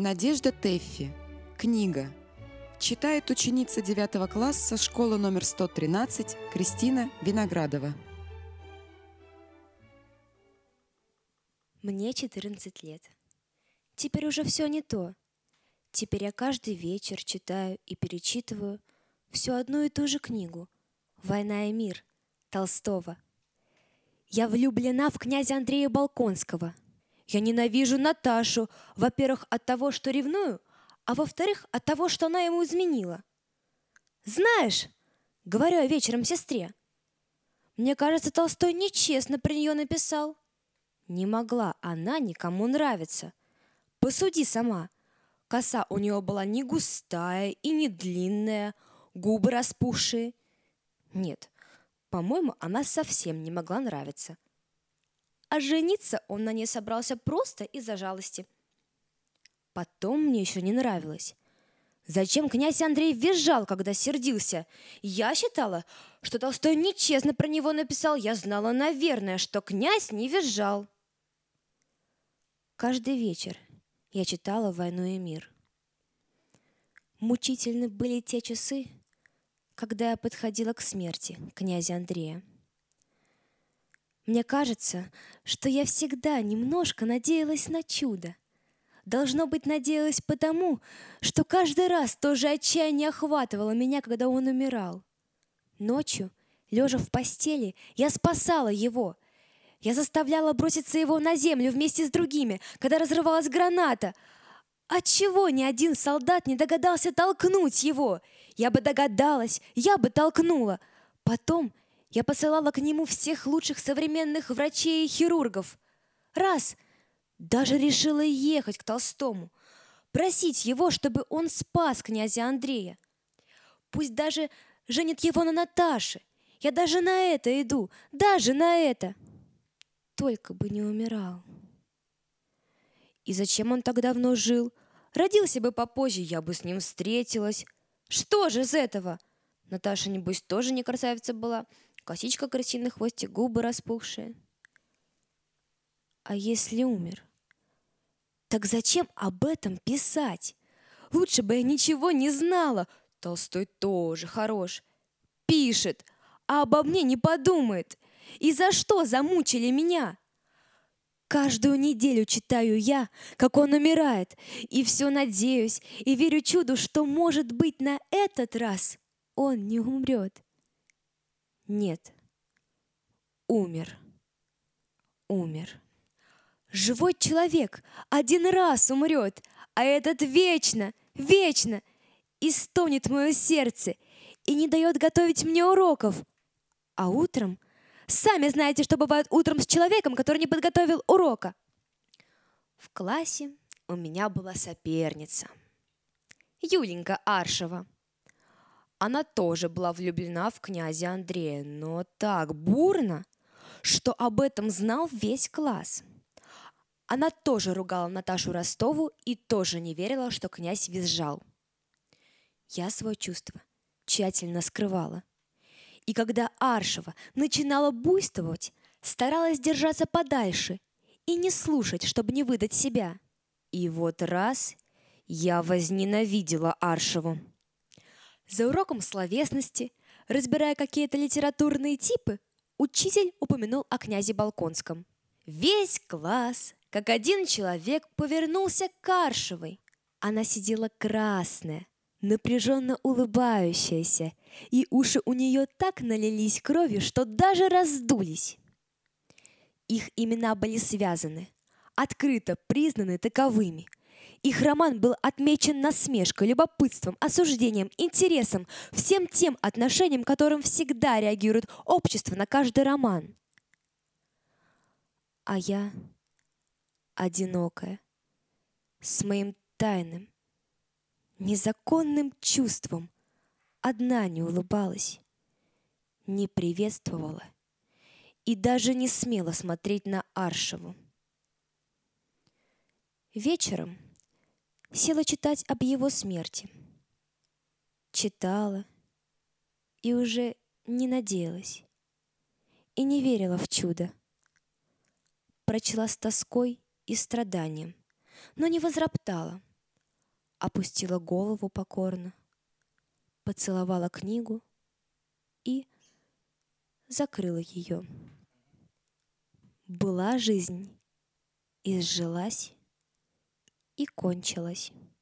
Надежда Тэффи. Книга. Читает ученица 9 класса школы номер 113 Кристина Виноградова. Мне 14 лет. Теперь уже все не то. Теперь я каждый вечер читаю и перечитываю всю одну и ту же книгу «Война и мир» Толстого. Я влюблена в князя Андрея Болконского. Я ненавижу Наташу, во-первых, от того, что ревную, а во-вторых, от того, что она ему изменила. «Знаешь, — говорю я вечером сестре, — мне кажется, Толстой нечестно про нее написал. Не могла она никому нравиться. Посуди сама. Коса у нее была не густая и не длинная, губы распухшие. Нет, по-моему, она совсем не могла нравиться. А жениться он на ней собрался просто из-за жалости. Потом мне еще не нравилось. Зачем князь Андрей визжал, когда сердился? Я считала, что Толстой нечестно про него написал. Я знала, наверное, что князь не визжал. Каждый вечер я читала «Войну и мир». Мучительны были те часы, когда я подходила к смерти князя Андрея. Мне кажется, что я всегда немножко надеялась на чудо. Должно быть, надеялась потому, что каждый раз то же отчаяние охватывало меня, когда он умирал. Ночью, лежа в постели, я спасала его. Я заставляла броситься его на землю вместе с другими, когда разрывалась граната. Отчего ни один солдат не догадался толкнуть его? Я бы догадалась, я бы толкнула. Потом я посылала к нему всех лучших современных врачей и хирургов. Раз даже решила ехать к Толстому, просить его, чтобы он спас князя Андрея. Пусть даже женит его на Наташе. Я даже на это иду, даже на это. Только бы не умирал. И зачем он так давно жил? Родился бы попозже, я бы с ним встретилась. Что же из этого? Наташа, небось, тоже не красавица была. Косичка крысиный, хвостик, губы распухшие. А если умер? Так зачем об этом писать? Лучше бы я ничего не знала. Толстой тоже хорош. Пишет, а обо мне не подумает. И за что замучили меня? Каждую неделю читаю я, как он умирает, и все надеюсь, и верю чуду, что, может быть, на этот раз он не умрет. Нет, умер. Живой человек один раз умрет, а этот вечно, вечно. И стонет мое сердце, и не дает готовить мне уроков. А утром... Сами знаете, что бывает утром с человеком, который не подготовил урока. В классе у меня была соперница. Юленька Аршева. Она тоже была влюблена в князя Андрея, но так бурно, что об этом знал весь класс. Она тоже ругала Наташу Ростову и тоже не верила, что князь визжал. Я свое чувство тщательно скрывала. И когда Аршева начинала буйствовать, старалась держаться подальше и не слушать, чтобы не выдать себя. И вот раз я возненавидела Аршеву. За уроком словесности, разбирая какие-то литературные типы, учитель упомянул о князе Болконском. Весь класс, как один человек, повернулся к Аршевой. Она сидела красная, напряженно улыбающаяся, и уши у нее так налились кровью, что даже раздулись. Их имена были связаны, открыто признаны таковыми. Их роман был отмечен насмешкой, любопытством, осуждением, интересом, всем тем отношением, которым всегда реагирует общество на каждый роман. А я, одинокая, с моим тайным, незаконным чувством, одна не улыбалась, не приветствовала и даже не смела смотреть на Аршеву. Вечером села читать об его смерти. Читала и уже не надеялась и не верила в чудо. Прочла с тоской и страданием, но не возроптала. опустила голову покорно, поцеловала книгу и закрыла ее. Была жизнь, изжилась и кончилась.